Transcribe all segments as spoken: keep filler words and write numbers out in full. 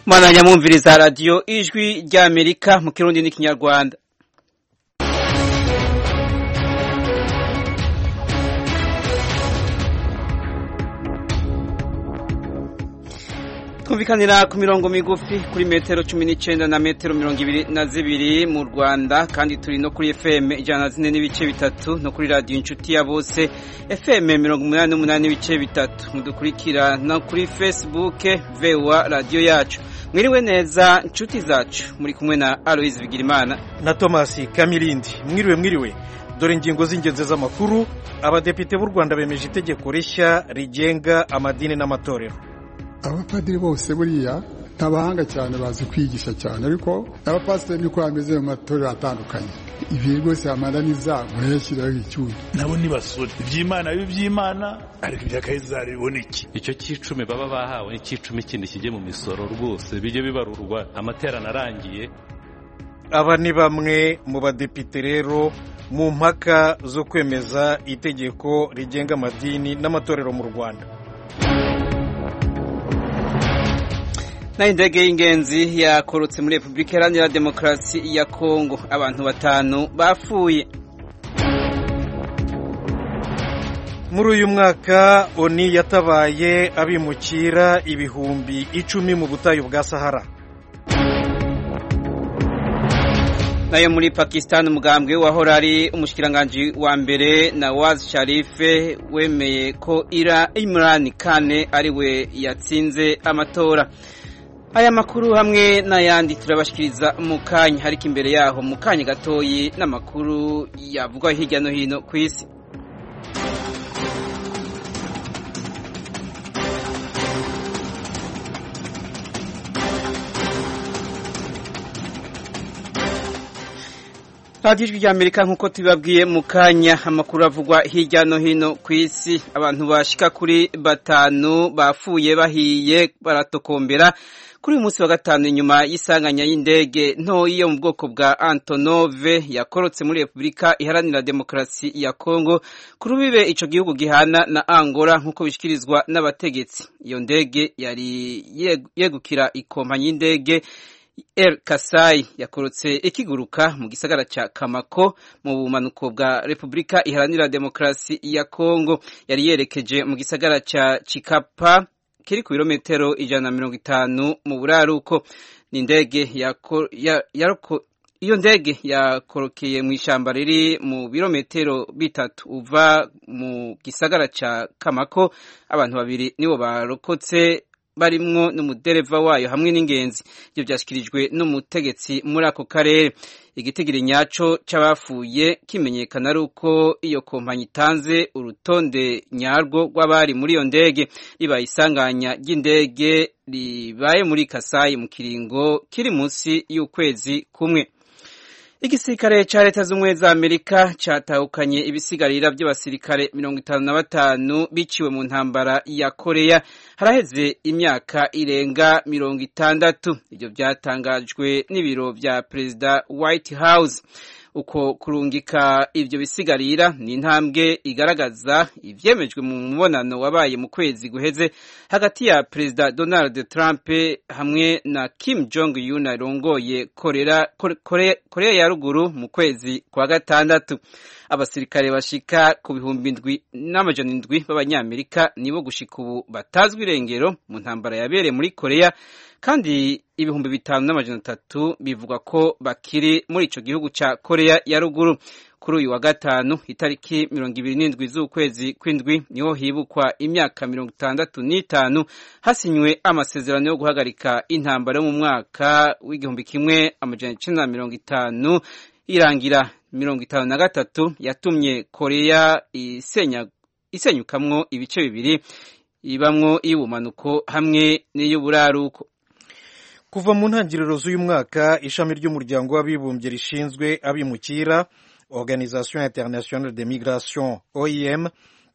Mwana nyamwumviriza radio ijwi rya Amerika mu Kirundi n'ikinyarwanda. Twumvikanira ku mirongo migufi kuri metero cumi n'icenda na metero mirongo ibiri na zibiri mu Rwanda, kandi turi no kuri F M ijana na zine n'ibice bitatu no kuri radio inshuti ya bose F M mirongo umunani n'umunani n'ibice bitatu. Mudukurikira no kuri Facebook V O A radio yacu. Mwiriwe neza inshuti zacu, muri kumwe na Aloise Bigirimana na Thomas Kamilindi. Mwiriwe mwiriwe. Dore ingingo z'ingenzi z'amakuru. Abadepite b'u Rwanda bemeje itegeko rishya rigenga amadini n'amatorero. Abapadiri bose buriya tabahanga cyane bazi kwigisha cyane, ariko abapasiteri niko bameze mu matorero atandukanye. Ibi rwose amadani zabo yashyiraho icyundi. Nabo ni basore iby'Imana biby'Imana, ariko ibya Kaisari biboneki. Icyo cyicumi baba bahawe n'icicumi kindi kijye mu misoro rwose bijye bibarurwa amaterana arangiye. Aba ni bamwe mu badepite rero mu mpaka zo kwemeza itegeko rigenga amadini n'amatorero mu Rwanda. Na indege y'ingenzi yakorotse muri Republika Iharanira Demokarasi ya Kongo, abantu batanu bafuye. Muri uyu mwaka ONU yatabaye abimukira ibihumbi icumi mu butayu bwa Sahara. Nayo muri Pakistan umugambwe wahora ari umushikiranganje wa mbere Nawaz Sharif wemeye ko ira Imran Khan ari we yatsinze amatora. Aya makuru hamwe n'ayandi turabashikiriza mu kanya, hariko imbere yaho mu kanya gatoyi n'amakuru yavugwa hirya no hino ku isi. Radio ijwi rya Amerika nkuko tubabwiye mu kanya, amakuru avugwa hirya no hino ku isi. Abantu bashika kuri batanu bafuye bahiye baratokombera kuri uyu munsi wa gatanu inyuma y'isanganya y'indege ntoyi yo mu bwoko bwa Antonov yakorotse muri Republika Iharanira Demokarasi ya Kongo ku rubibe ico gihugu gihana na Angola nkuko bishikirizwa n'abategetsi. Iyo ndege yari yegukira ikompanyi y'indege Air Kasai yakorotse ikiguruka mu gisagara ca Kamako mu bumanuko bwa Republika Iharanira Demokarasi ya Kongo. Yari yerekeje mu gisagara ca Chikapa kiri ku birometero ijana na mirongo itanu mu buraruko. Ni indege yako ya, yaroko iyo ndege yakorokeye mu ishamba riri mu birometero bitatu uva mu gisagara ca Kamako. Abantu babiri nibo barokotse barimwo n'umudereva wayo hamwe n'ingenzi. Ibyo byashikirijwe n'umutegetsi muri ako karere. Igitigiri nyaco c'abafuye kimenyekana ruko iyo kompanyi itanze urutonde nyarwo rw'abari muri iyo ndege. Ribaye isanganya ry'indege ribaye muri Kasai mu kiringo kiri munsi y'ukwezi kumwe. Igisirikare ca Leta z'Ubumwe za Amerika catahukanye ibisigarira by'abasirikare mirongo itanu na batanu biciwe mu ntambara ya Korea haraheze imyaka irenga mirongo itandatu. Ibyo byatangajwe n'ibiro vya Perezida White House. Uko kurungika ivyo bisigarira ni intambwe igaragaza ivyemejwe mu mubonano wabaye mu kwezi guheze hagati ya Perezida Donald Trump hamwe na Kim Jong Un arongoye Korea Korea Korea ya ruguru mu kwezi kwa gatandatu. Abasirikare bashika ku bihumbi ndwi n'amajana indwi b'abanyamerika nibo gushika ubu batazwi irengero mu ntambara yabereye muri Korea, kandi ibihumbi bitanu n'amajana atatu bivuga ko bakiri muri ico gihugu ca Korea ya ruguru. Kuri uyu wa gatanu itariki mirongo ibiri n'indwi z'ukwezi kw'indwi niho hibukwa imyaka mirongo itandatu n'itanu hasinywe amasezerano yo guhagarika intambara yo mu mwaka w'igihumbi kimwe amajana icenda na mirongo itanu irangira mirongo itanu na gatatu yatumye Korea isenya isenyukamwo ibice bibiri, ibamwo iy'ubumanuko hamwe n'iy'uburaruko. Kuva mu ntangiriro z'uyu mwaka ishami ry'umuryango w'abibumbye rishinzwe abimukira Organisation Internationale de Migration O I M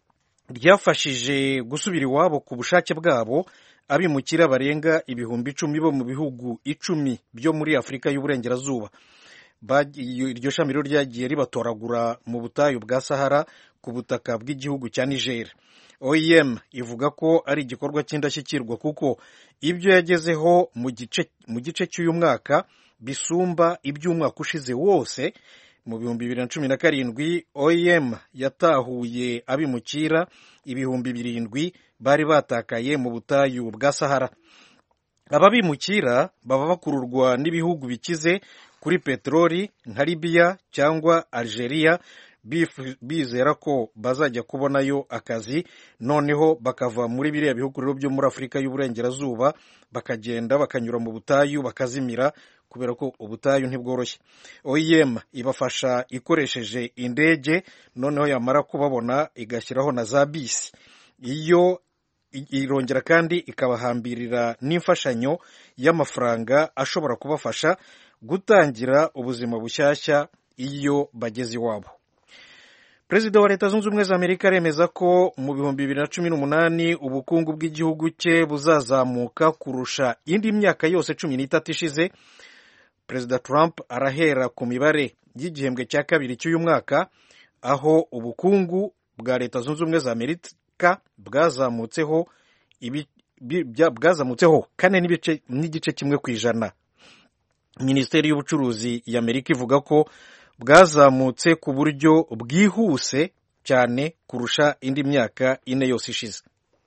ryafashije gusubira iwabo ku bushake bwabo abimukira barenga ibihumbi icumi bo mu bihugu icumi byo muri Afurika y'Uburengerazuba. Iryo shami rero ryagiye ribatoragura mu butayu bwa Sahara ku butaka bw'igihugu cya Niger. O I M ivuga ko ari igikorwa cy'indashyikirwa kuko ibyo yagezeho mu gice mu gice cy'uyu mwaka bisumba iby'umwaka ushize wose. Mu bihumbi bibiri na cumi na karindwi O I M yatahuye abimukira ibihumbi birindwi bari batakaye mu butayu bwa Sahara. Aba bimukira baba bakururwa n'ibihugu bikize kuri peteroli nka Libya cyangwa Algeria, bizera ko bazajya kubonayo akazi, noneho bakava muri biriya bihugu rero byo muri Afurika y'Uburengerazuba bakagenda bakanyura mu butayu bakazimira, kubera ko ubutayu ntibworoshye. O I M ibafasha ikoresheje indege, noneho yamara kubabona igashyiraho na za bisi. Iyo irongera kandi ikabahambirira n'imfashanyo y'amafaranga ashobora kubafasha gutangira ubuzima bushyashya iyo bageze iwabo. Perezida wa Leta Zunze Ubumwe za Amerika aremeza ko mu bihumbi bibiri na cumi n'umunani ubukungu bw'igihugu cye buzazamuka kurusha indi myaka yose cumi n'itatu ishize. Perezida Trump arahera ku mibare y'igihembwe cya kabiri cy'uyu mwaka, aho ubukungu bwa Leta Zunze Ubumwe za Amerika bwazamutseho bwazamutseho kane n'ibice n'igice kimwe ku ijana. Minisiteri y'Ubucuruzi y'Amerika ivuga ko bwazamutse ku buryo bwihuse cyane kurusha indi myaka ine yose ishize.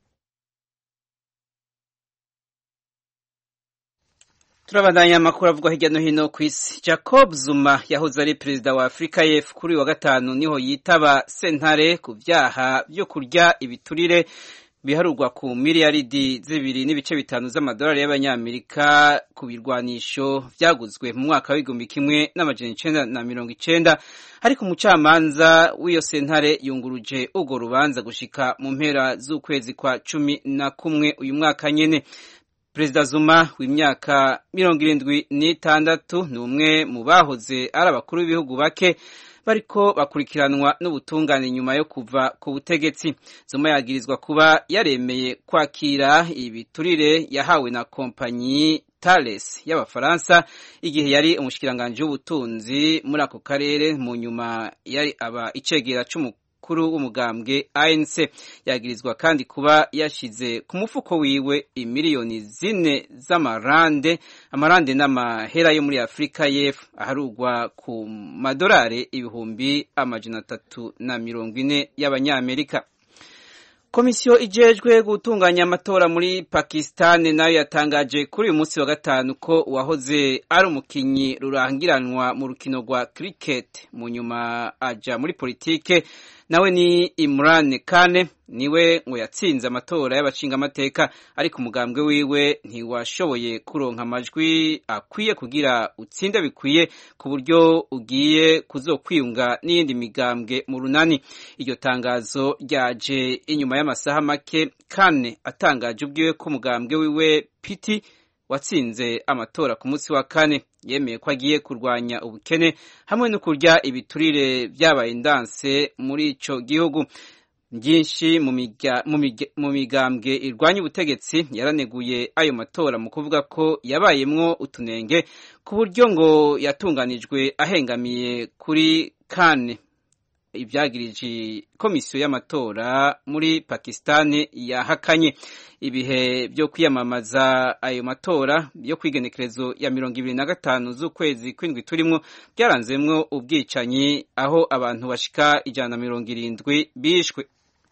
Turabandanya amakuru avugwa hirya no hino ku isi. Jacob Zuma yahoze ari perezida wa Afurika y'Epfo kuri wa gatanu niho yitaba sentare ku byaha byo kurya ibiturire biharurwa ku miliyaridi zibiri n'ibice bitanu z'amadolari y'abanyamerika ku birwanisho byaguzwe mu mwaka w'igihumbi kimwe n'amajana icenda na mirongo icenda, ariko umucamanza w'iyo sentare yunguruje urwo rubanza gushika mu mpera z'ukwezi kwa cumi na kumwe uyu mwaka nyene. Perezida Zuma w'imyaka mirongo irindwi n'itandatu ni umwe mu bahoze ari abakuru b'ibihugu bake bariko bakurikiranwa n'ubutungane nyuma yo kuva ku butegetsi. Zuma yagirizwa kuba yaremeye kwakira ibiturire yahawe na kompanyi Thales y'Abafaransa igihe yari umushikiranganje w'ubutunzi muri ako karere, mu nyuma yari aba icegera c'umukuru kuru w'umugambwe A N C. Yagirizwa kandi kuba yashize ku mufuko wiwe imiliyoni zine z'amarande amarande n'amahera yo muri Afurika y'Epfo aharugwa ku madolari ibihumbi amajana atatu na mirongo ine y'abanyamerika. Komisiyo ijejwe gutunganya amatora muri Pakistan nayo yatangaje kuri uyu munsi wa gatanu ko uwahoze ari umukinyi rurangiranwa mu rukino rwa cricket mu nyuma aja muri politike nawe ni Imran Khan niwe ngo yatsinze amatora y'abashinga amateka, ariko umugambwe wiwe ntiwashoboye kuronka amajwi akwiye kugira utsinde bikwiye ku buryo ugiye kuzokwiyunga n'iyindi migambwe mu runani. Iryo tangazo ryaje inyuma y'amasaha make Khan atangaje ubwiwe ko umugambwe wiwe P T watsinze amatora ku munsi wa kane. Yemeye ko agiye kurwanya ubukene hamwe no kurya ibiturire byabaye indanse muri ico gihugu. Byinshi mu migambwe irwanya ubutegetsi yaraneguye ayo matora mu kuvuga ko yabayemwo utunenge ku buryo ngo yatunganijwe ahengamiye kuri Khan. Ibyagirije komisiyo y'amatora muri Pakistan yahakanye. Ibihe byo kwiyamamaza ayo matora yo kwigenekerezo ya mirongo ibiri na gatanu z'ukwezi kw'indwi turimwo byaranzemwo ubwicanyi aho abantu bashika ijana na mirongo irindwi bishwe.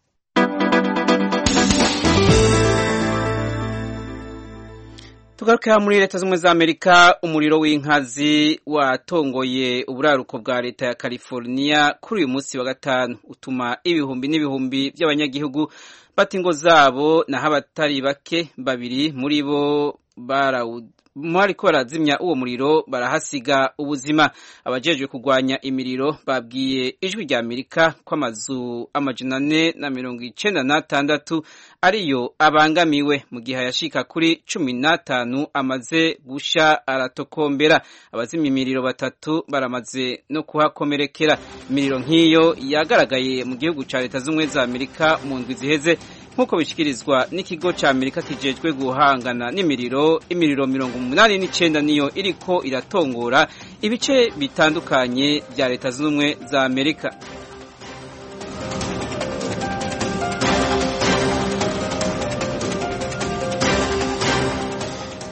Tugaruka muri Leta Zunze za Amerika, umuriro w'inkazi watongoye uburaruko bwa leta ya California kuri uyu munsi wa gatanu utuma ibihumbi n'ibihumbi by'abanyagihugu bata ingo zabo, naho abatari bake babiri muri bo barawuda ariko barazimya uwo muriro barahasiga ubuzima. Abajejwe kurwanya imiriro babwiye ijwi rya Amerika ko amazu amajana ane na mirongo icenda n'atandatu ariyo abangamiwe, mu gihe yashika kuri cumi n'atanu amaze gusha aratokombera. Abazimya imiriro batatu baramaze no kuhakomerekera. Imiriro nk'iyo yagaragaye mu gihugu ca Leta Zunze za Amerika mu ndwi ziheze, nk'uko bishikirizwa n'ikigo ca Amerika kijejwe guhangana n'imiriro. Imiriro mirongo umunani n'icenda niyo iriko iratongora ibice bitandukanye bya Leta Zunze za Amerika.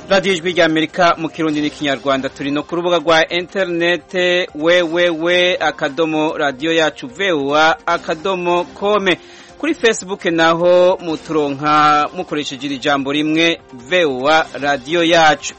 radiyo ijwi rya Amerika mu Kirundi n'ikinyarwanda. turi no ku rubuga rwa interinete wewewe akadomo radiyo yacu vewa akadomo kome. Kuri Facebook naho muturonka mukoresheje iri jambo rimwe vewa radiyo yacu.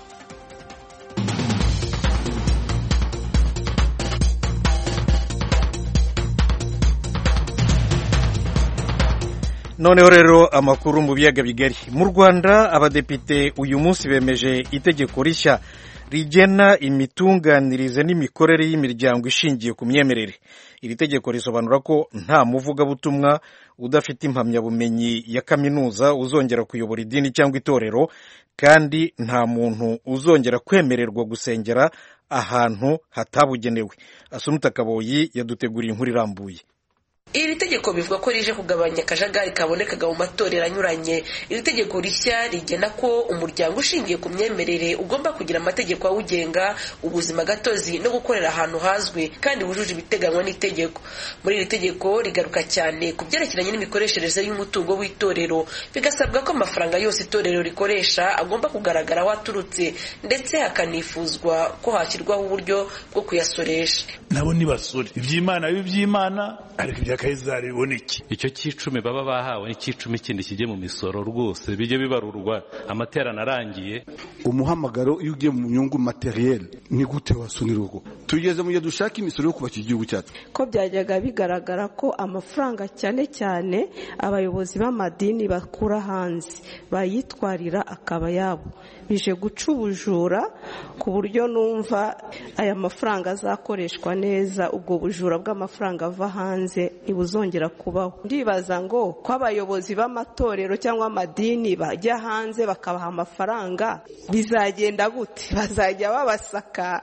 Noneho rero amakuru mu biyaga bigari. Mu Rwanda abadepite uyu munsi bemeje itegeko rishya rigena imitunganirize n'imikorere y'imiryango ishingiye ku myemerere. Iri tegeko risobanura ko nta muvugabutumwa udafite impamyabumenyi ya kaminuza uzongera kuyobora idini cyangwa itorero, kandi nta muntu uzongera kwemererwa gusengera ahantu hatabugenewe. Asumta Kaboyi yaduteguriye inkuru irambuye. Iri tegeko bivuga ko rije kugabanya akajagari kabonekaga mu matorero anyuranye. Iri tegeko rishya rigena ko umuryango ushingiye ku myemerere ugomba kugira amategeko awugenga, ubuzima gatozi no gukorera ahantu hazwi kandi bujuje ibiteganywa n'itegeko. Muri iri tegeko rigaruka cyane ku byerekeranye n'imikoreshereze y'umutungo w'itorero, bigasabwa ko amafaranga yose itorero rikoresha agomba kugaragara aho aturutse, ndetse hakanifuzwa ko hashyirwaho uburyo bwo kuyasoresha. Nabo ni basore iby'Imana biby'Imana ariko ibya Kaizari biboneke. Icyo cyicumi baba bahawe n'icicumi kindi kijye mu misoro rwose bijye bibarurwa amaterana arangiye. Umuhamagaro iyo ugiye mu nyungu materiel ni gute wasunira urugo. Tugeze mu gihe dushaka imisoro yo kubaka igihugu cyacu. Ko byajyaga bigaragara ko amafaranga cyane cyane abayobozi b'amadini bakura hanze bayitwarira akaba yabo, bije guca ubujura ku buryo numva aya mafaranga azakoreshwa neza, ubwo bujura bw'amafaranga ava hanze ntibuzongera kubaho. Ndibaza ngo ko abayobozi b'amatorero cyangwa amadini bajya hanze bakabaha amafaranga bizagenda gute? Bazajya babasaka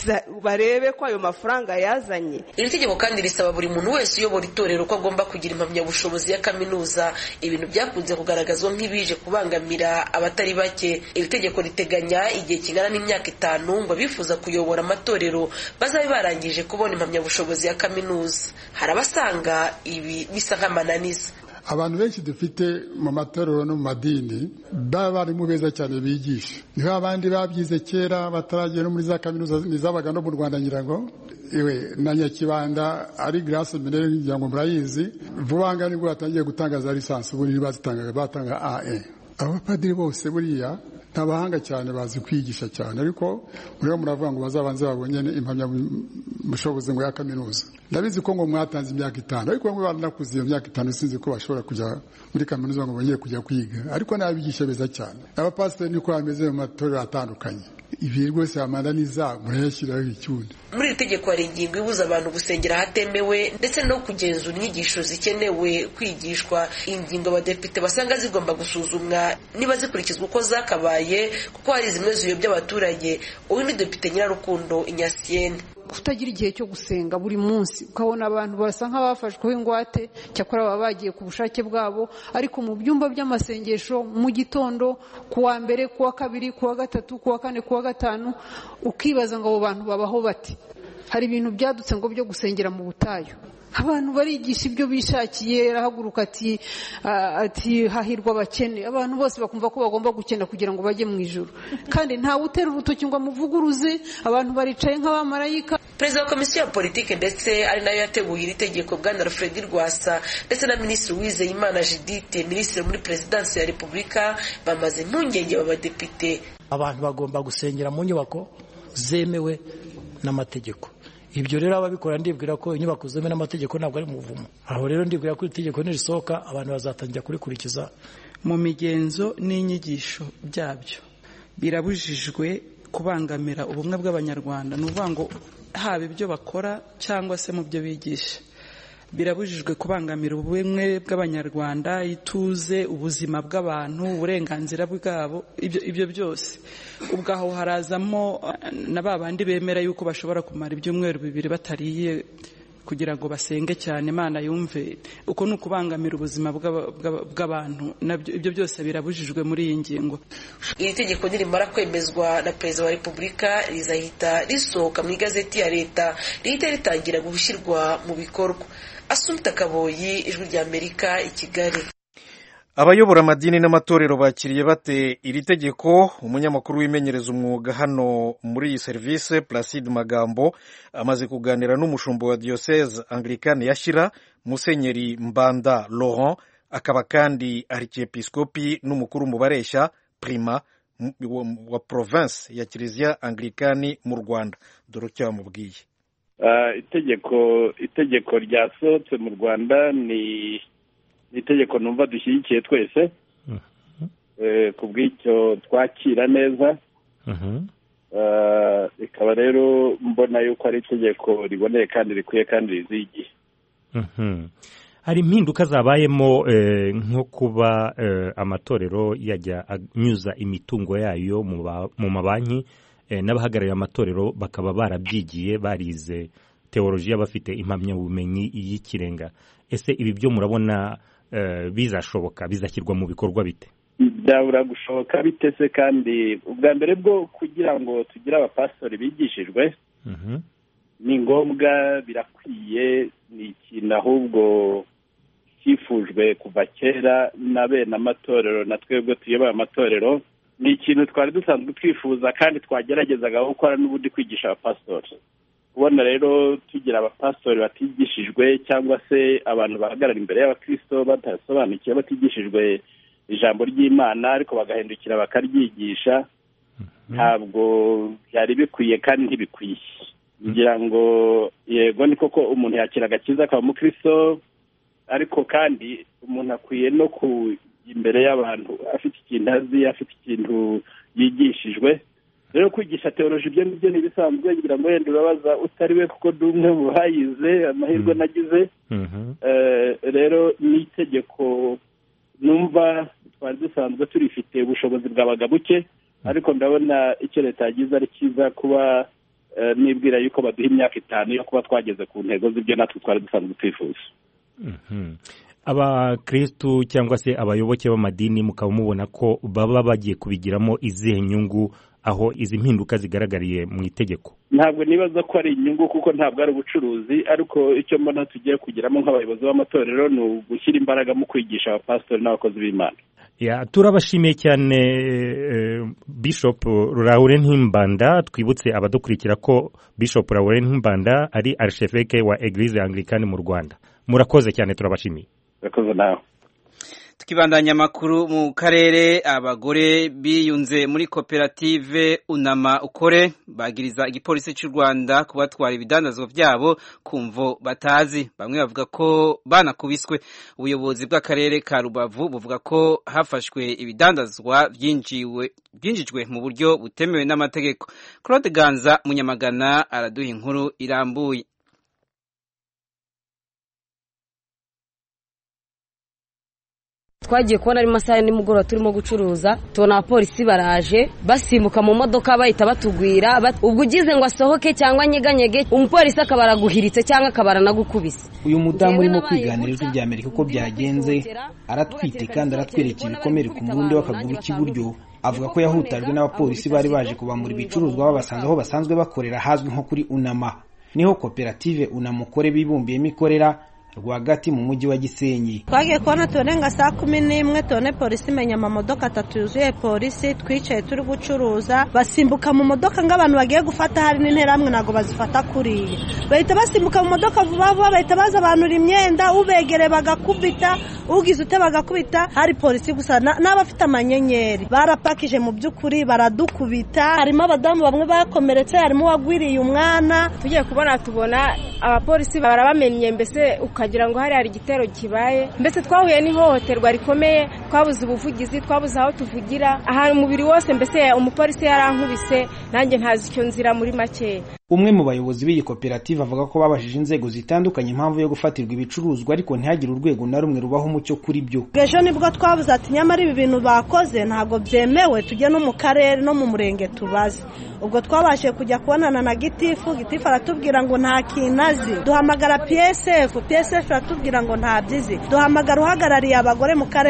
barebe ko ayo mafaranga yazanye. Iri tegeko kandi risaba buri muntu wese uyobora itorero ko agomba kugira impamyabushobozi ya kaminuza, ibintu byakunze kugaragazwa nk'ibije kubangamira abatari bake. Iri tegeko riteganya igihe kingana n'imyaka itanu ngo bifuza kuyobora amatorero bazabe barangije kubona impamyabushobozi ya kaminuza. Hari abasanga ibi bisa nk'amananiza. Abantu benshi dufite mu matorero no mu madini baba bari mu beza cyane bigisha, niho abandi babyize kera bataragiye no muri za kaminuza nizabaga no mu Rwanda nyirango iwe na Nyakibanda ari Grace Minere n'ijyango murayizi, vuba ngani ngo batangiye gutanga za lisansi ubu nibazitangaga batanga A E. Abapadiri bose buriya ntabahanga cyane bazi kwigisha cyane, ariko muriho muravuga ngo bazabanze babonye impamyabushobozi ngo ya kaminuza. Ndabizi ko ngo mwatanze imyaka itanu, ariko bamwe baranakuze iyo myaka itanu sinzi ko bashobora kujya muri kaminuza ngo bongere kujya kwiga, ariko n'abigisha beza cyane. Abapasiteri niko bameze mu matorero atandukanye. Ibi rwose amananiza murayashyiraho icyundi. Muri iri tegeko hari ingingo ibuza abantu gusengera ahatemewe ndetse no kugenzura inyigisho zikenewe kwigishwa. Ingingo abadepite basanga zigomba gusuzumwa niba zikurikizwa uko zakabaye, kuko hari zimwe ziyobya abaturage. Uyu ni Depite Nyirarukundo Inyasiyene. Kutagira igihe cyo gusenga buri munsi, ukabona abantu basa nk'abafashweho ingwate cyakora baba bagiye ku bushake bwabo, ariko mu byumba by'amasengesho mu gitondo kuwa mbere kuwa kabiri kuwa gatatu kuwa kane kuwa gatanu, ukibaza ngo abo bantu babaho bati. Hari ibintu byadutse ngo byo gusengera mu butayu, abantu barigisha ibyo bishakiye, rahaguruka ati ati hahirwa abakene. Abantu bose bakumva ko bagomba gukena kugira ngo bajye mu ijuru, kandi nta utera urutoki ngo amuvuguruze. Abantu baricaye nk'abamarayika. Perezida wa Komisiyo ya Politike ndetse ari nayo yateguye iri tegeko Bwana Alfred Rwasa ndetse na Minisitiri Uwizeyimana Judith, Minisitiri muri Perezidansi ya Repubulika, bamaze impungenge abadepite. Abantu bagomba gusengera mu nyubako zemewe n'amategeko. Ibyo rero ababikora ndibwira ko inyubako zemewe n'amategeko ntabwo ari muvumo. Aho rero ndibwira ko itegeko nirisohoka abantu bazatangira kurikurikiza. Mu migenzo n'inyigisho byabyo birabujijwe kubangamira ubumwe bw'Abanyarwanda, n'uvuga ngo haba ibyo bakora cyangwa se mu byo bigisha. Birabujijwe kubangamira ubumwe bw'Abanyarwanda, ituze, ubuzima bw'abantu, uburenganzira bwabo, ibyo ibyo byose. Ubwaho harazamo na babandi bemera yuko bashobora kumara ibyumweru bibiri batariye kugira ngo basenge cyane Imana yumve. Uko ni ukubangamira ubuzima bw'abantu, nabyo ibyo byose birabujijwe muri iyi ngingo. Iri tegeko nirimara kwemezwa na Perezida wa Repubulika rizahita risohoka mu igazeti ya leta, rihita ritangira gushyirwa mu bikorwa. Asumta Kaboyi, Ijwi rya Amerika, i Kigali. abayobora amadini n'amatorero bakiriye bate iri tegeko? Umunyamakuru wimenyereza umwuga hano muri iyi serivisi Placide Magambo amaze kuganira n'umushumba wa Diocese Anglikane ya Shyira Musenyeri Mbanda Laurent, akaba kandi archiepiskopi n'umukuru mu bareshya prima wa province ya Kiliziya Anglikani mu Rwanda. Dore icyo yamubwiye. Uh, itegeko itegeko ryasohotse mu Rwanda ni itegeko numva dushyigikiye twese. Uh-huh. eh, kubw'icyo twakira neza. Uh-huh. Uh, ikaba rero mbona yuko ari itegeko riboneye kandi rikwiye kandi rizigiye. Uh-huh. Hari impinduka zabayemo eh, nko kuba eh, amatorero yajya anyuza imitungo yayo mu mabanki, eh, n'abahagarariye amatorero bakaba barabyigiye barize teologiya bafite impamyabumenyi y'ikirenga. Ese ibi byo murabona eh, bizashoboka, bizashyirwa mu bikorwa bite? Byabura gushoboka bite se? Kandi ubwa mbere bwo kugira ngo tugire abapastori bigishijwe, uh-huh, ni ngombwa, birakwiye, ni ikintu ahubwo cyifujwe kuva kera na bene amatorero na twebwe tuyoboye amatorero. Ni ikintu twari dusanzwe twifuza kandi twageragezaga gukora n'ubundi, kwigisha abapastori. Kubona rero tugira abapastori batigishijwe cyangwa se abantu bahagarara imbere y'abakristo batasobanukiwe, batigishijwe ijambo ry'Imana ariko bagahindukira bakaryigisha, ntabwo byari bikwiye kandi ntibikwiye. Ngira ngo yego ni koko umuntu yakira agakiza akaba umukristo, ariko kandi umuntu akwiye no ku imbere y'abantu afite ikintu azi, afite ikintu yigishijwe. Rero kwigisha teoloji ibyo nibyo nibisanzwe, ngira ngo wenda urabaza utari we kuko dumwe mu bayize, amahirwe nagize. Eh, rero ni itegeko numva twari dusanzwe turifite, ubushobozi bwabaga buke, ariko ndabona icyo leta yagize ari cyiza, kuba uh, nibwira yuko baduha imyaka itanu yo kuba twageze ku ntego z'ibyo natwe twari dusanzwe twifuza. Mm-hmm. Abakristu cyangwa se abayoboke b'amadini mukaba mubona ko baba bagiye kubigiramo izihe nyungu aho izi mpinduka zigaragariye mu itegeko? Ntabwo nibaza ko ari inyungu kuko ntabwo ari ubucuruzi, ariko icyo mbona tugiye kugiramo nk'abayobozi b'amatorero ni ugushyira imbaraga mu kwigisha abapastori n'abakozi b'Imana. Ya, turabashimiye cyane eh, Bishop Laurent Mbanda. Twibutse abadukurikira ko Bishop Laurent Mbanda ari archevêque wa Eglise Anglikane mu Rwanda. Murakoze cyane, turabashimiye. Murakoze nawe. Tukibandanya makuru mu karere, abagore biyunze muri koperative Unama Ukore bagiriza igipolisi cy'u Rwanda kubatwara ibidandazwa byabo kumvo batazi. Bamwe bavuga ko banakubiswe. Ubuyobozi bw'akarere ka Rubavu buvuga ko hafashwe ibidandazwa byinjiwe byinjijwe mu buryo butemewe n'amategeko. Claude Ganza Munyamagana araduha inkuru irambuye. Twagiye kubona ari masaha nimugoroba turimo gucuruza, tubona abapolisi baraje basimbuka mu modoka bahita batugwira. Ubwo ugize ngo asohoke cyangwa nyeganyege, umupolisi akabaraguhiritse cyangwa akabaranagukubise. Uyu mudamu urimo kwiganira ijwi rya Amerika uko byagenze, aratwite kandi aratwereka ibikomere ku murundi w'akaguru k'iburyo. Avuga ko yahutajwe n'abapolisi bari baje kubamura ibicuruzwa babasanze aho basanzwe bakorera hazwi nko kuri Unama. Niho koperative Unama Ukore bibumbiyemo ikorera rwagati mu mujyi wa Gisenyi. Twagiye kubona turenga saa kumi n'imwe tone polisi imenya amamodoka atatu yuzuye polisi, twicaye turi gucuruza, basimbuka mu modoka ng'abantu bagiye gufata, hari n'interamwe nago bazifata kuriye. Bahita basimbuka mu modoka vuba vuba, bahita baza abanura imyenda, ubegere bagakubita, ugize ute bagakubita. Hari polisi gusa n'abafite amanyenyeri barapakije, mu by'ukuri baradukubita. Harimo abadamu bamwe bakomeretse, harimo wagwiriye umwana. Tugiye kubona tubona abapolisi barabamenye, mbese ukagira ngo hari hari igitero kibaye. Mbese twahuye n'ihohoterwa rikomeye, twabuze ubuvugizi, twabuze aho tuvugira, ahantu umubiri wose. Mbese umupolisi yarankubise, nanjye ntazi icyo nzira muri make. Umwe mu bayobozi b'iyi koperative avuga ko babajije inzego zitandukanye impamvu yo gufatirwa ibicuruzwa, ariko ntihagire urwego na rumwe rubaho umucyo kuri byo. Ejo nibwo twabuze ati nyamara ibi bintu bakoze ntabwo byemewe, tujye no mu karere no mu murenge tubaze. Ubwo twabashije kujya kubonana na gitifu, gitifu aratubwira ngo nta kinazi. Duhamagara P S F, P S F aratubwira ngo nta byizi. Duhamagara uhagarariye abagore mu karere, aratubwira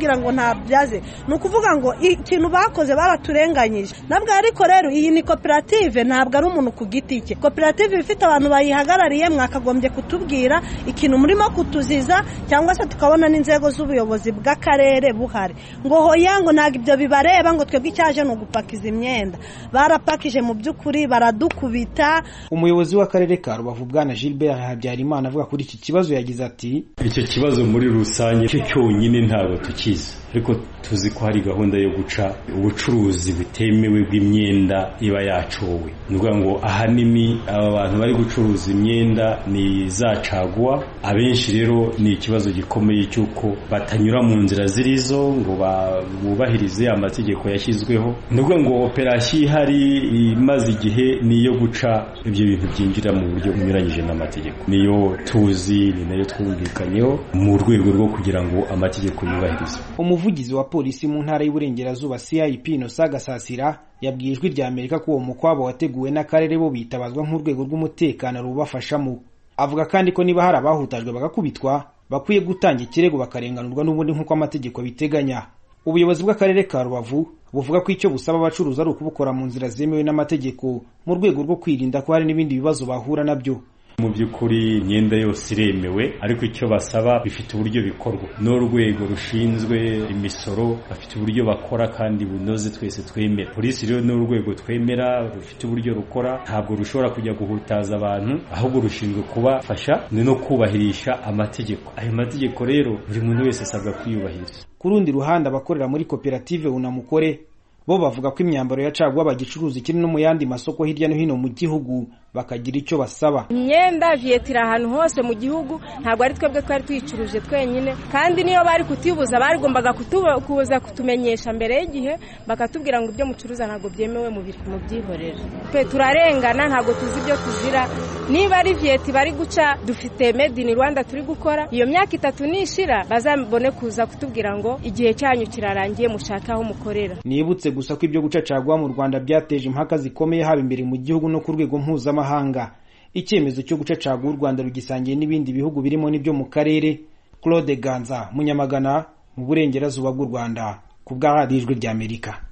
babwira ngo ntabyaze ni ukuvuga ngo ikintu bakoze baraturenganyije nabwo ariko rero iyi ni koperative ntabwo ari umuntu ku giti cye koperative ifite abantu bayihagarariye mwakagombye kutubwira ikintu murimo kutuziza cyangwa se tukabona n'inzego z'ubuyobozi bw'akarere buhari ngo hoya ngo ntabwo ibyo bibareba ngo twebwe icyaje ni ugupakiza imyenda barapakije mu by'ukuri baradukubita. Umuyobozi w'akarere ka Rubavu bwana Gilbert Habyarimana avuga kuri iki kibazo yagize ati icyo kibazo muri rusange cyo cyonyine ntabwo tukizi ariko tuzi ko hari gahunda yo guca ubucuruzi butemewe bw'imyenda iba yacowe ni ukuvuga ngo ahanini aba bantu bari gucuruza imyenda ni za caguwa abenshi rero ni ikibazo gikomeye cy'uko batanyura mu nzira zirizo ngo bubahirize amategeko yashyizweho ni ukuvuga ngo operasiyo ihari imaze igihe ni iyo guca ibyo bintu byinjira mu buryo bunyuranyije n'amategeko niyo tuzi ni nayo twumvikanyeho mu rwego rwo kugira ngo amategeko yubahirizwe. Umuvugizi wa polisi mu ntara y'Iburengerazuba C I P Innocent Gasasira yabwiye ijwi rya Amerika ko uwo mukwabo wateguwe n'akarere bo bitabazwa nk'urwego rw'umutekano rubafashamo. Avuga kandi ko niba hari abahutajwe bagakubitwa bakwiye gutanga ikirego bakarenganurwa n'ubundi nk'uko amategeko biteganya. Ubuyobozi bw'akarere ka Rubavu buvuga ko icyo busaba abacuruzi ari ukubukora mu nzira zemewe n'amategeko mu rwego rwo kwirinda ko hari n'ibindi bibazo bahura nabyo. Mu by'ukuri imyenda yose iremewe ariko icyo basaba bifite uburyo bikorwa n'urwego rushinzwe imisoro bafite uburyo bakora kandi bunoze twese twemera. Polisi rero n'urwego twemera rufite uburyo rukora ntabwo rushobora kujya guhutaza abantu ahubwo rushinzwe kubafasha no kubahirisha amategeko. Ayo mategeko rero buri muntu wese asabwa kwiyubahiriza. Ku rundi ruhande abakorera muri koperative Unamukore bo bavuga ko imyambaro ya caguwa bagicuruza ikiri no mu yandi masoko hirya no hino mu gihugu bakagira icyo basaba. Imyenda vietira ahantu hose mu gihugu ntabwo ari twebwe twari tuyicuruje twenyine kandi niyo bari kutibuza barigombaga kutubuza kutumenyesha mbere y'igihe bakatubwira ngo ibyo mucuruza ntabwo byemewe mu byihorera. Pe turarengana ntabwo tuzi ibyo tuzira niba ari vieti bari guca dufite made in Rwanda turi gukora iyo myaka itatu nishira bazabone kuza kutubwira ngo igihe cyanyu kirarangiye mushaka aho mukorera. Nibutse gusa ko ibyo guca caguwa mu Rwanda byateje impaka zikomeye haba imbere mu gihugu no ku rwego mpuzamahanga. Icyemezo cyo guca caguwa u Rwanda rugisangiye n'ibindi bihugu birimo n'ibyo mu karere. Claude Ganza Munyamagana mu Burengerazuba bw'u Rwanda ku bwa Radio Ijwi rya Amerika.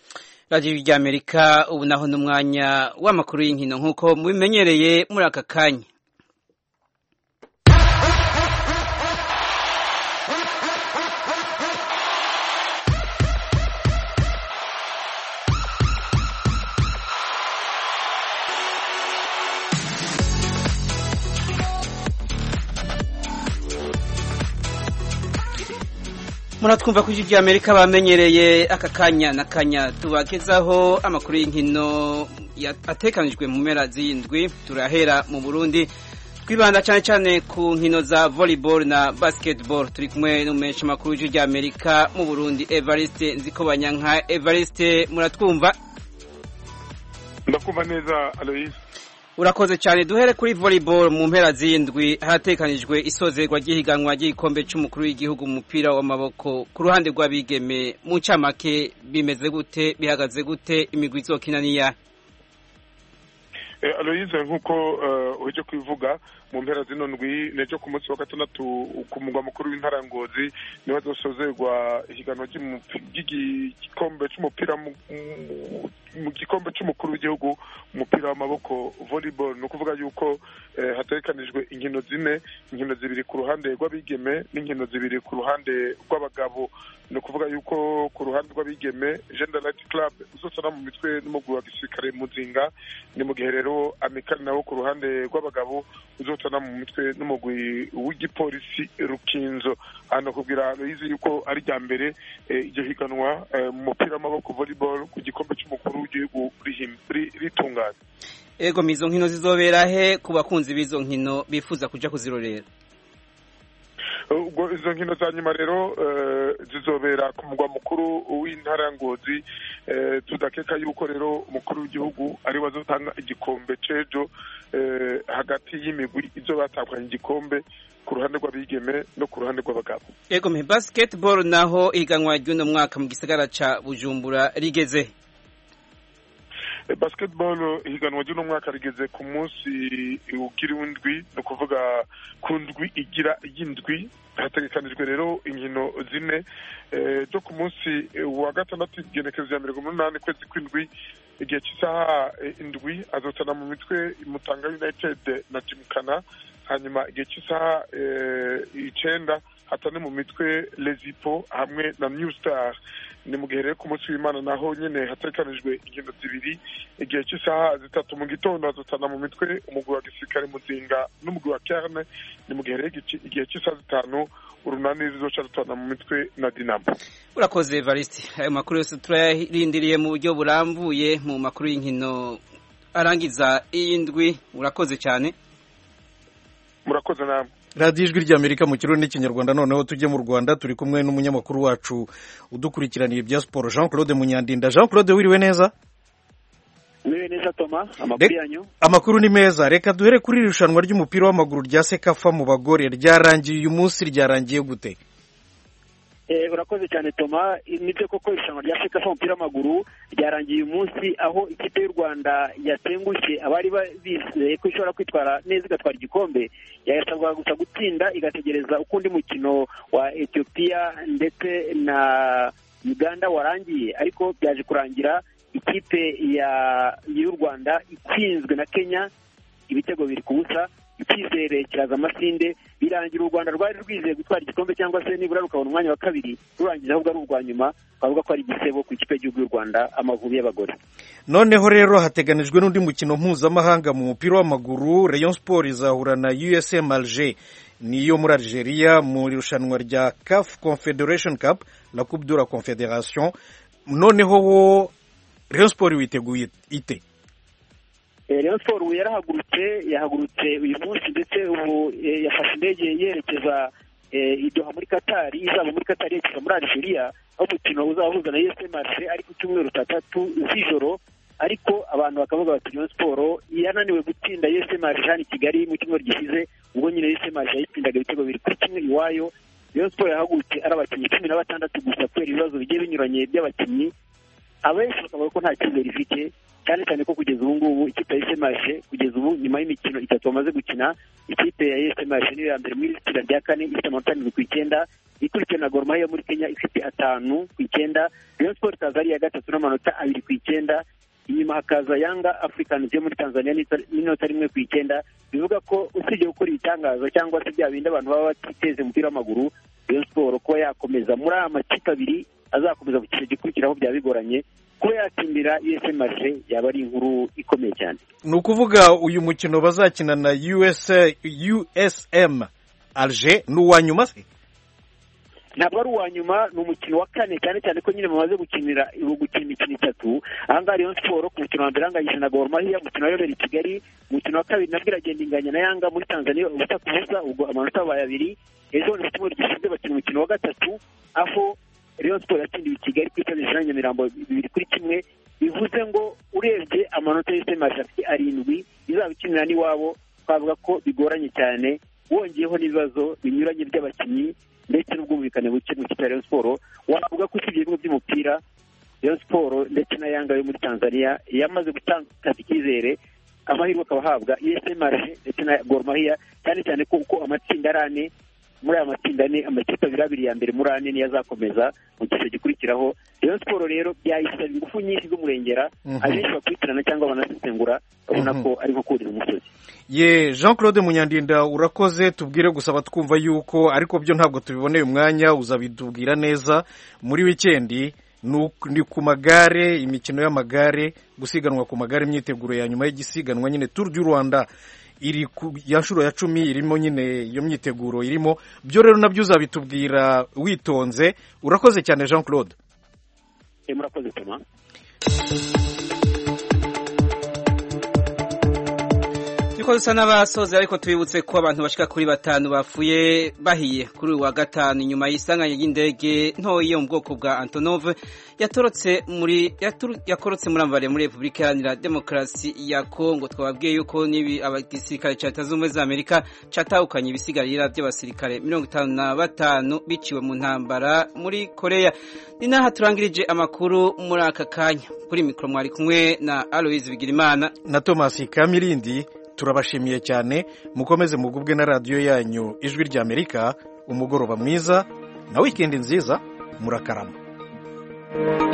Radio rya Amerika ubu naho n'umwanya w'amakuru y'inkino nk'uko mubimenyereye muri aka kanya. Muratwumva ku ijwi rya Amerika bamenyereye aka kanya na kanya tubagezaho amakuru y'inkino atekanijwe mu mpera z'indwi. Turahera mu Burundi twibanda cyane cyane ku nkino za volleyball na basketball. Turi kumwe n'umumenyesha makuru w'ijwi rya Amerika mu Burundi Evariste Nzikobanyanka. Evariste muratwumva? Ndakumva neza Alois. Urakoze cyane. Duhere kuri volleyball mu mpera z'indwi hatekanijwe isozerwa ry'ihiganwa ry'igikombe cy'umukuru w'igihugu umupira w'amaboko ku ruhande rw'abigeme mu ncamake bimeze gute bihagaze gute imigwi izokina niya? Eh Aloise nkuko uje uh, kwivuga mu mpera zino ndwi nejo ku munsi wa gatandatu ku mugwa mukuru w'intara Ngozi niho dosozerwa ihiganwa ry'igikombe cy'umupira mu gikombe cy'umukuru w'igihugu umupira w'amaboko volleyball no kuvuga yuko eh, hatekanijwe inkino zine inkino zibiri ku ruhande rw'abigeme n'inkino zibiri ku ruhande rw'abagabo no kuvuga yuko ku ruhande rw'abigeme Gender Light Club uzosana mu mitwe n'umugwi wa gisirikare Muzinga ni mu gihe rero amikali nawo ku ruhande rw'abagabo uzotana mu mitwe n'umugwi w'igipolisi Rukinzo. Hano kugira Aloise yuko ari rya mbere iryo eh, higanwa eh, mu mupira w'amaboko volleyball ku gikombe cy'umukuru w'igihugu ritunganye. Ego mizo nkino zizobera he ku bakunzi b'izo nkino bifuza kuja kuzirorera? Ubwo izo nkino za nyuma rero uh, zizobera ku mugwa mukuru w'intara Ngozi. Uh, tudakeka yuko rero umukuru w'igihugu ari wazotanga igikombe cejo uh, hagati y'imigwi izo batanganye igikombe ku ruhande rw'abigeme no ku ruhande rw'abagabo. Ego me basketball naho ihiganwa ry'uno mwaka mu gisagara ca Bujumbura rigeze. basketball higanwa ry'uno mwaka rigeze ku munsi ugira w'indwi ni ukuvuga ku ndwi igira y'indwi hategekanijwe rero inkino zine zo ku munsi wa gatandatu igenekerezo ya mirongo umunani kwezi kw'indwi igihe cy'isaha indwi azotana mu mitwe Mutanga United na Jimkana, hanyuma igihe cy'isaha icenda hatane mu mitwe Lezipo hamwe na New Star. Ni mu gihe rero ku munsi w'Imana naho nyene hategekanijwe inkino zibiri igihe cy'isaha zitatu mu gitondo hazotana mu mitwe umugwi wa gisirikare Muzinga n'umugwi wa Kerne. Ni mu gihe rero igihe cy'isaha zitanu urunani rizoca rutana mu mitwe na Dinamo. Urakoze Evariste, ayo makuru yose turayarindiriye mu buryo burambuye mu makuru y'inkino arangiza indwi. Urakoze cyane. Murakoze namwe. radiyo ijwi ry'Amerika mu kirundi n'ikinyarwanda. Noneho tujye mu Rwanda, turi kumwe n'umunyamakuru wacu udukurikiraniye ibya siporo Jean Claude Munyandinda. Jean Claude, wiriwe neza? Wiriwe neza Thomas, amakuru yanyu? Amakuru ni meza. Reka duhere kuri irushanwa ry'umupira w'amaguru rya Sekafa mu bagore, ryarangiye uyu munsi, ryarangiye gute? Eh, urakoze cyane Thomas. Nibyo koko irushanwa rya Sekafa umupira w'amaguru ryarangiye uyu munsi, aho ikipe y'u Rwanda yatengushye abari bizeye ko ishobora kwitwara neza igatwara igikombe. Yasabwa gusa gutsinda igategereza ukundi mukino wa Ethiopia ndetse na Uganda warangiye, ariko byaje kurangira ikipe ya y'u Rwanda itsinzwe na Kenya ibitego biri ku busa. Icyizere kiraza amasinde, birangira u Rwanda rwari rwizeye gutwara igikombe cyangwa se nibura rukabona umwanya wa kabiri, rurangiza ahubwo ari urwa nyuma, bavuga ko ari igisebo ku ikipe y'igihugu y'u Rwanda, Amavubi y'abagore. Noneho rero hateganijwe n'undi mukino mpuzamahanga mu mupira w'amaguru. Rayon Sport izahura na U S M Alger, niyo muri Algeria, mu irushanwa rya C A F Confederation Cup, la Coupe de la Confederation. Noneho wo Rayon Sport witeguye ite? Rayon Sport ubu yarahagurutse yahagurutse uyu munsi, ndetse ubu yafashe indege yerekeza i Doha muri Qatar, izaba muri Qatar yerekeza muri Algeria, aho umukino uzahuza na U S M Alger ari ku cyumweru tatatu z'ijoro. Ariko abantu bakavuga bati Rayon Sport yananiwe gutsinda U S M Alger hano i Kigali mu cyumweru gishize, ubwo nyine U S M Alger yitsindaga ibitego biri kuri kimwe iwayo. Rayon Sport yahagurutse ari abakinnyi cumi na batandatu gusa kubera ibibazo bigiye binyuranye by'abakinnyi. Abenshi bakavuga ko nta cyizere ifite, cyane cyane ko kugeza ubu ngubu ikipe ya U S M Alger kugeza ubu nyuma y'imikino itatu bamaze gukina, ikipe ya U S M Alger niyo ya mbere muri itsinda rya kane ifite amanota arindwi ku icyenda, ikurikiwe na Gor Mahia muri Kenya ifite atanu ku icyenda. Rayon Sport ikaza ari iya gatatu n'amanota abiri ku icyenda, inyuma hakaza Yanga Africans yo muri Tanzania n'inota rimwe ku icyenda. Bivuga ko usibye gukora ibitangazo cyangwa se bya bindi abantu baba batiteze umupira w'amaguru, Rayon Sport kuba yakomeza muri aya makipe abiri azakomeza ku cyiciro gikurikiraho byaba bigoranye, kuba yatsindira U S M Alger yaba ari inkuru ikomeye cyane. Ni ukuvuga uyu mukino bazakina na U S M Alger ni uwa nyuma se? Ntabwo ari uwa nyuma, ni umukino wa kane, cyane cyane ko nyine bamaze gukinira gukina imikino itatu. Aha ngaha Rayon Sport ku mukino wa mbere anganyije na Gor Mahia, umukino wabereye i Kigali, umukino wa kabiri nabwo iragenda inganya na Yanga muri Tanzania ubusa ku busa, ubwo amanota abaye abiri. Ejo ni kimwe gishize bakina umukino wa gatatu, aho Rayon Sport yatsindiwe i Kigali ku itsinda rya Nyamirambo bibiri kuri kimwe. Bivuze ngo urebye amanota y'U S M Alger afite arindwi, izaba ikinira n'iwabo, twavuga ko bigoranye cyane, wongeyeho n'ibibazo binyuranye by'abakinnyi ndetse n'ubwumvikane buke mu kipe ya Rayon Sport. Wavuga ko usibye ibigo by'umupira, Rayon Sport ndetse na Yanga yo muri Tanzania yamaze gutanga icyizere, amahirwe akaba ahabwa U S M Alger ndetse na Gor Mahia, cyane cyane ko uko amatsinda ari ane, muri aya matsinda ane amakipe abiri abiri ya mbere muri ane niyo azakomeza mu cyiciro gikurikiraho. Rayon Sport rero byayisaba ingufu nyinshi z'umurengera, abenshi bakurikirana cyangwa banasesengura babona ko ari nko kurira umusozi. Ye Jean Claude Munyandinda, urakoze. Tubwire gusa batwumva yuko ariko byo ntabwo tubiboneye umwanya, uzabitubwira neza muri wikendi. Ni ku magare, imikino y'amagare, gusiganwa ku magare, imyiteguro ya nyuma y'igisiganwa nyine Tour du Rwanda iri ya nshuro ya cumi irimo nyine iyo myiteguro irimo. Byo rero nabyo uzabitubwira witonze. Urakoze cyane Jean Claude. E murakoze Thomas. ko dusa n'abasoza ariko tubibutse ko abantu bashika kuri batanu bafuye bahiye kuri uyu wa gatanu nyuma y'isanganya y'indege ntoyi yo mu bwoko bwa Antonov yatorotse muri yakorotse muri amvare muri Republika Iharanira Demokarasi ya Kongo. Twababwiye yuko nibi abasirikare ca Leta Zunze Ubumwe za Amerika catahukanye ibisigarira by'abasirikare mirongo itanu na batanu biciwe mu ntambara muri Korea. Ni naha turangirije amakuru muri aka kanya. Kuri mikro mwari kumwe na Aloise Bigirimana na Thomas Kamirindi. Turabashimiye cyane, mukomeze mugubwe na radio yanyu Ijwi rya Amerika. Umugoroba mwiza na weekend nziza, murakarama.